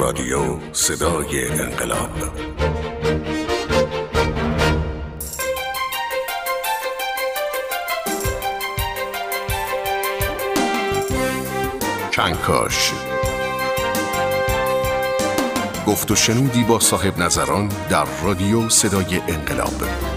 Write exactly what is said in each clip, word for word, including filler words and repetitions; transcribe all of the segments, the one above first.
رادیو صدای انقلاب. کنکاش، گفت و شنودی با صاحب نظران در رادیو صدای انقلاب.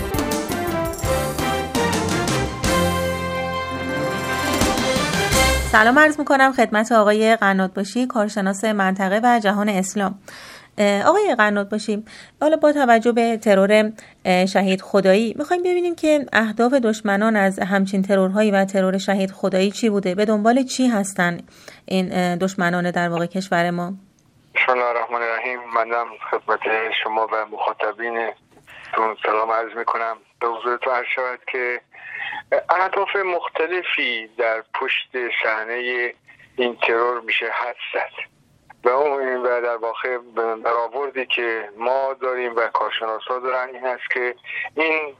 سلام عرض میکنم خدمت آقای قنات‌باشی، کارشناس منطقه و جهان اسلام. آقای قنات‌باشی، حالا با توجه به ترور شهید خدایی میخوایم ببینیم که اهداف دشمنان از همچین ترورهایی و ترور شهید خدایی چی بوده؟ به دنبال چی هستن این دشمنان در واقع کشور ما؟ بسم الله الرحمن الرحیم. منم خدمت شما و مخاطبین تون سلام عرض میکنم. به حضورتون عرض شود که اهداف مختلفی در پشت صحنه این ترور میشه حدس زد و اون و در واقع برآوردی که ما داریم و کارشناسا دارن این است که این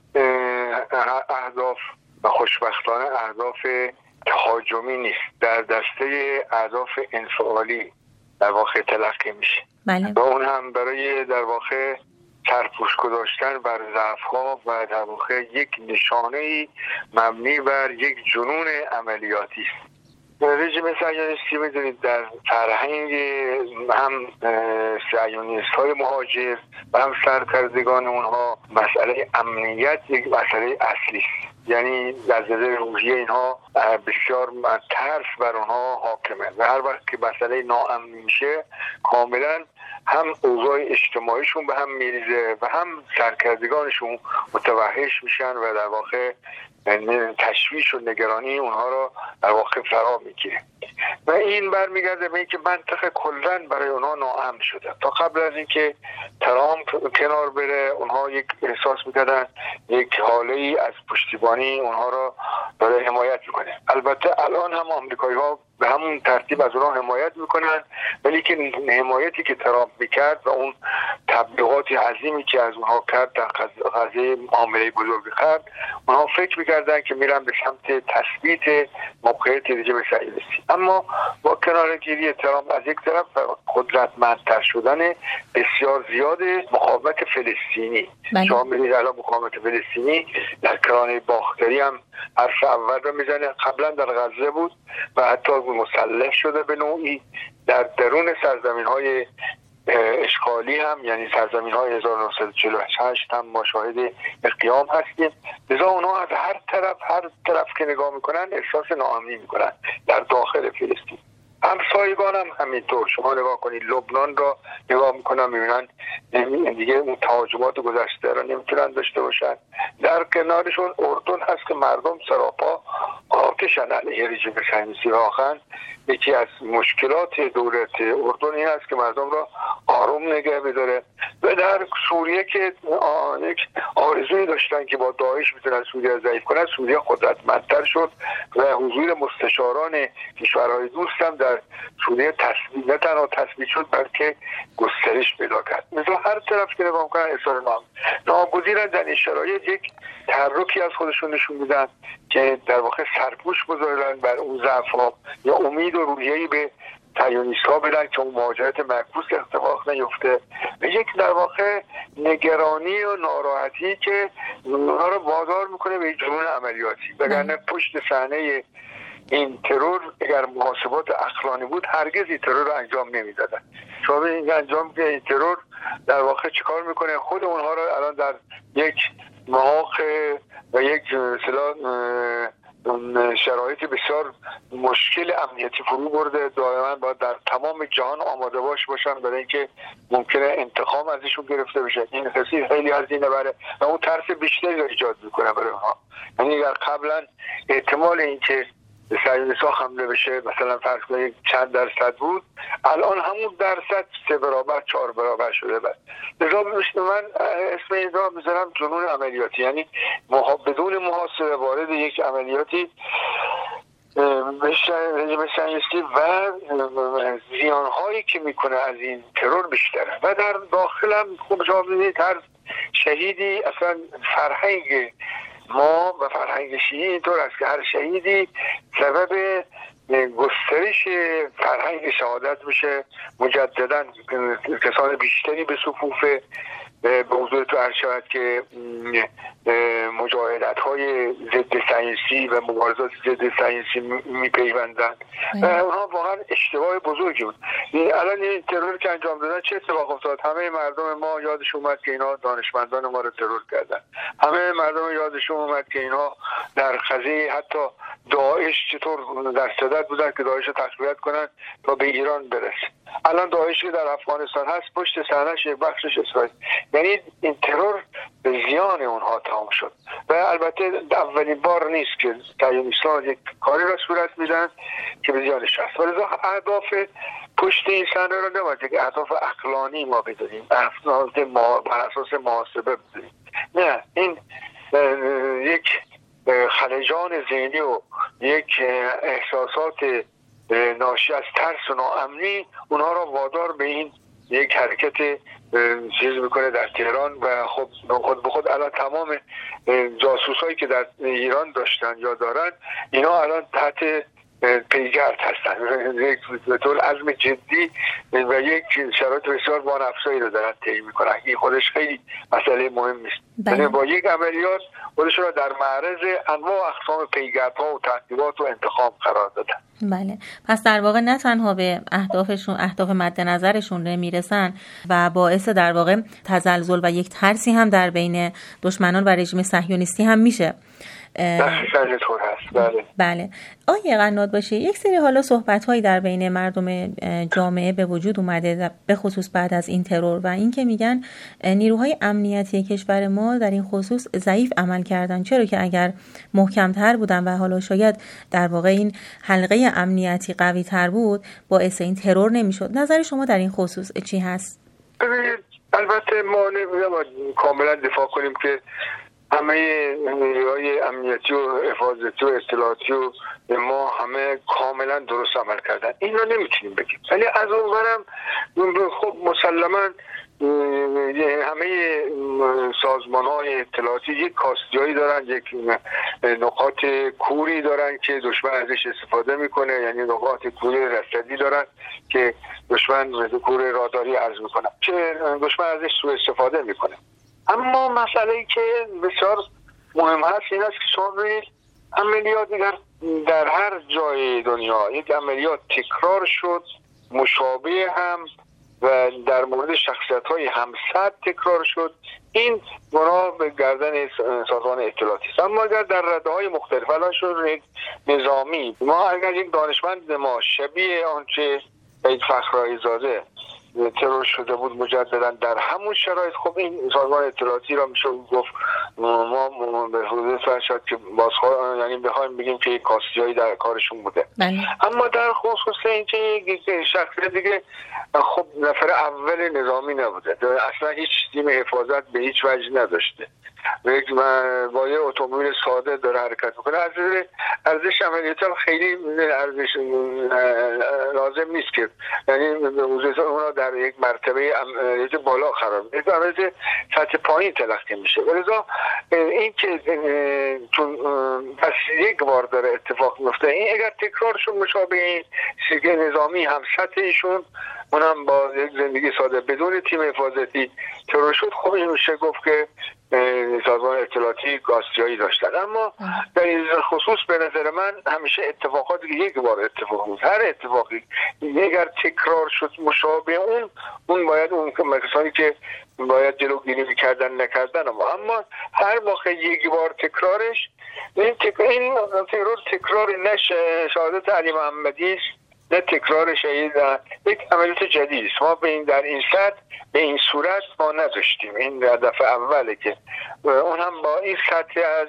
اهداف و خوشبختانه اهداف تهاجمی نیست، در دسته اهداف انفعالی در واقع تلقی میشه. بله. و اون هم برای در واقع سرپوش گذاشتن بر ضعف‌ها و در واقع یک نشانه‌ای مبنی بر یک جنون عملیاتی است. رژیم صهیونیستی می‌دونید در فرهنگ هم صهیونیست‌های مهاجر و هم سرکردگان اونها مسئله امنیت یک مسئله اصلی است. یعنی در زده روحیه اینها بسیار ترس بر اونها حاکمه و هر وقت که مسئله ناامن میشه کاملا هم اوضاع اجتماعیشون به هم میریزه و هم سرکردگانشون متوحش میشن و در واقع تشویش و نگرانی اونها را در واقع فرا میگیره و این برمیگرده به اینکه منطقه کلا برای اونها ناامن شده. تا قبل از اینکه ترامپ کنار بره اونها یک احساس میکردن یک حاله ای از پشتیبانی اونها را داره حمایت میکنه. البته الان هم آمریکایی ها به همون ترتیب از اونها حمایت میکنن، ولی که حمایتی که ترامپ میکرد و اون تبلیغات عظیمی که از اونها کرد در قضیه معامله بزرگ کرد، اونها فکر میکردن که میرن به سمت تثبیت موقعیت رژیم صهیونیستی. اما با کناره‌گیری ترامپ از یک طرف قدرتمندتر شدن بسیار زیاد مقاومت فلسطینی، شما می‌بینید الان مقاومت فلسطینی در کرانه باختری هم حرف اول رو میزنه، قبلا در غزه بود و حتی مسلح شده به نوعی در درون سرزمین‌های اشغالی هم، یعنی سرزمین‌های هزار و نهصد و چهل و هشت هم ما شاهد قیام هستیم. لذا اونها از هر طرف هر طرف که نگاه میکنن احساس ناامنی میکنن در داخل فلسطین. همسایگان هم همینطور. شما نگاه کنید لبنان را نگاه میکنن میبینن دیگه اون تهاجمات گذشته را نمیتونن داشته باشن. در کنارشون اردن هست که مردم سراپا آتشن علیه رژیم صهیونیستی. واقعا یکی از مشکلات دولت اردن این است که مردم را آروم نگه بداره. و در سوریه که یک آرزویی داشتن که با داعش میتونن سوریه ضعیف کنن، سوریه قدرتمندتر شد و حضور مستشاران کشورهای دوست هم در سوریه تثبیت نه تنها تثبیت شد بلکه گسترش پیدا کرد. مثلا هر طرف که نگاه میکنن اصرار نام ناگزیرن در این شرایط یک تحرکی از خودشون نشون میدن که در واقع سرپوش بذارن بر اون ضعف‌ها یا امید و روحیه‌ای به صهیونیست‌ها بدن که اون مهاجرت معکوس اتفاق نیفته و یک در واقع نگرانی و ناراحتی که اونها رو وادار میکنه به جنون عملیاتی. وگرنه پشت صحنه این ترور اگر محاسبات عقلانی بود هرگز این ترور رو انجام نمیدادن. شما ببینید انجام که این ترور در واقع چیکار میکنه؟ خود اونها رو الان در یک مواقع و یک مثلا شرایط بسیار مشکل امنیتی فرو برده. دائما باید در تمام جهان آماده باش باشن برای اینکه ممکنه انتقام ازشون گرفته بشه. این خیلی خیلی هزینه بره و اون ترس بیشتری رو ایجاد میکنه برای اونها. یعنی اگر قبلا احتمال اینکه صهیونیست‌ها حمله بشه مثلا فرض کنید چند درصد بود، الان همون درصد سه برابر چهار برابر شده. بعد لذا من اسم این را میذارم جنون عملیاتی، یعنی بدون محاسبه وارد یک عملیاتی رژیم صهیونیستی و زیانهایی که میکنه از این ترور بیشتره. و در داخل هم خوب شما ببینید هر شهیدی اصلا فرهنگ ما و فرهنگ شیعی اینطور است که هر شهیدی سبب گسترش فرهنگ شهادت بشه، مجددا کسان بیشتری به صفوف به حضور تو عرض شود که مجاهدت های ضد ساینسی و مبارزات ضد ساینسی میپیوندن. اونها واقعا اشتباه بزرگی بود. الان این ترور که انجام دادن چه اتفاق افتاد؟ همه مردم ما یادش اومد که اینا دانشمندان ما رو ترور کردن. همه مردم یادشون اومد که اینا در قضیه حتی داعش چطور در صدد بودن که داعش رو تقویت کنن تا به ایران برسه. الان داعش که در افغانستان هست پشت صحنه‌اش یک بخشش اسرائیل. یعنی این ترور به زیان اونها تمام شد و البته اولین بار نیست که صهیونیست‌ها یک کاری را صورت میدن که به زیانش هست. ولذا اهداف پشت این صحنه را نباید یک اهداف عقلانی ما بدونیم، اهداف ما بر اساس محاسبه بدونیم. نه، این یک خلجان ذهنی و یک احساسات ناشی از ترس و ناامنی اونها را وادار به این یک حرکت چیز میکنه در تهران و خب خود به خود الان تمام جاسوسایی که در ایران داشتن یا دارن اینا الان تحت پیگرد هستن، یک به طور عزم جدی و یک شرایط بسیار بانفسایی رو دارن طی میکنن. این خودش خیلی مسئله مهمی است. یعنی با یک عملیات خودشون رو در معرض انواع اقسام پیگردها و تعقیبات و انتخاب قرار دادن. بله، پس در واقع نه تنها به اهدافشون اهداف مد نظرشون نمیرسن و باعث در واقع تزلزل و یک ترسی هم در بین دشمنان و رژیم صهیونیستی هم میشه. بله طور هست. بله بله آیه قنات‌باشی، یک سری حالا صحبت‌هایی در بین مردم جامعه به وجود اومده به خصوص بعد از این ترور و این که میگن نیروهای امنیتی کشور ما در این خصوص ضعیف عمل کردن، چرا که اگر محکم‌تر بودن و حالا شاید در واقع این حلقه امنیتی قوی‌تر بود باعث این ترور نمیشد. نظر شما در این خصوص چی هست؟ البته ما نمی‌باید کاملا دفاع کنیم که همه نیروهای امنیتی و حفاظتی و اطلاعاتی و ما همه کاملا درست عمل کردن، این رو نمیتونیم بگیم. ولی از اون برم خب مسلما همه سازمان های اطلاعاتی یک کاستیایی دارن، یک نقاط کوری دارن که دشمن ازش استفاده میکنه، یعنی نقاط کوری رصدی دارن که دشمن کور راداری عرض میکنه که دشمن ازش سوء استفاده میکنه. اما مسئله‌ای که بسیار مهم هست این است که شما ببینید عملیات در, در هر جای دنیا یک عملیات تکرار شد، مشابه هم و در مورد شخصیت‌های همسد تکرار شد، این گناه به گردن سازمان اطلاعاتی است. اما اگر در رده‌های مختلف الان شد یک نظامی، ما اگر یک دانشمند ما شبیه آنچه سید فخرایی زاده ترور شده بود مجددا در همون شرایط، خب این سازمان اطلاعاتی را میشه گفت ما به حدود فرشاد که بازخواه یعنی بخوایم بگیم که کاستیایی در کارشون بوده. بله. اما در خصوص اینکه یک شخص دیگه خب نفر اول نظامی نبوده، اصلا هیچ تیم حفاظت به هیچ وجه نداشته، یک با یه اتومبیل ساده داره حرکت میکنه، از ارزش عملیات خیلی ارزش لازم نیست که یعنی اونا در یک مرتبه عملیات بالا قرار میده، عملیات سطح پایین تلقی میشه. ولذا این که چون بس یک بار داره اتفاق میفته، این اگر تکرارشون مشابه این سیگه نظامی هم سطح ایشون اونم با یک زندگی ساده بدون تیم حفاظتی ترور شد، خب این میشه گفت که سازمان اطلاعاتی کاستیایی داشتن. اما در این خصوص به نظر من همیشه اتفاقاتی که یک بار اتفاق بود، هر اتفاقی اگر تکرار شد مشابه اون اون باید اون کسانی که باید جلوگیری میکردن نکردن، اما اما هر موقع یک بار تکرارش این تکرار این ترور تکرار نشه شهادت علی محمدی است، نه تکرار شهید یک عملیات جدید است. ما به این در این سطح به این صورت ما نداشتیم، این دفعه اوله که اون هم با این سطح از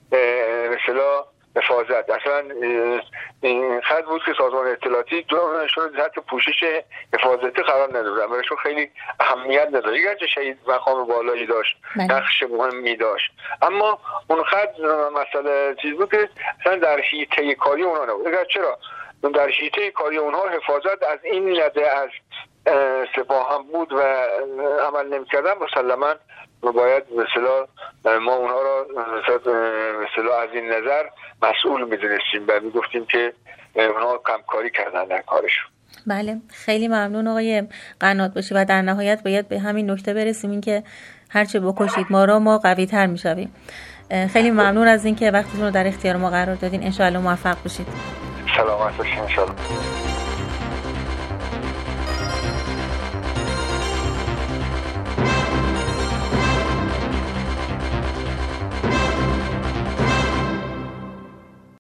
مثلا حفاظت اصلا این خط بود که سازمان اطلاعاتی دونشون سطح پوشش حفاظتی قرار ندادن، برایشون خیلی اهمیت نداشت، اگرچه شهید مقام بالایی داشت، نقش مهمی داشت، اما اون خط مسئله چیز بود که اصلا در حیطه کاری اونا نبود. اگر چرا در حیطه کاری اونها حفاظت از این لده از سپاه هم بود و عمل نمی‌کردن، مسلماً باید مثلا ما اونها را مثلا از این نظر مسئول می‌دونستیم و می‌گفتیم که اونها کمکاری کردن در کارشون. بله، خیلی ممنون آقای قنات‌باشی و در نهایت باید به همین نکته برسیم، این که هرچه بکشید ما را ما قوی‌تر می‌شویم. خیلی ممنون از اینکه وقتتون رو در اختیار ما قرار دادین. ان شاء الله موفق باشید. سلامت باشید ان شاء الله.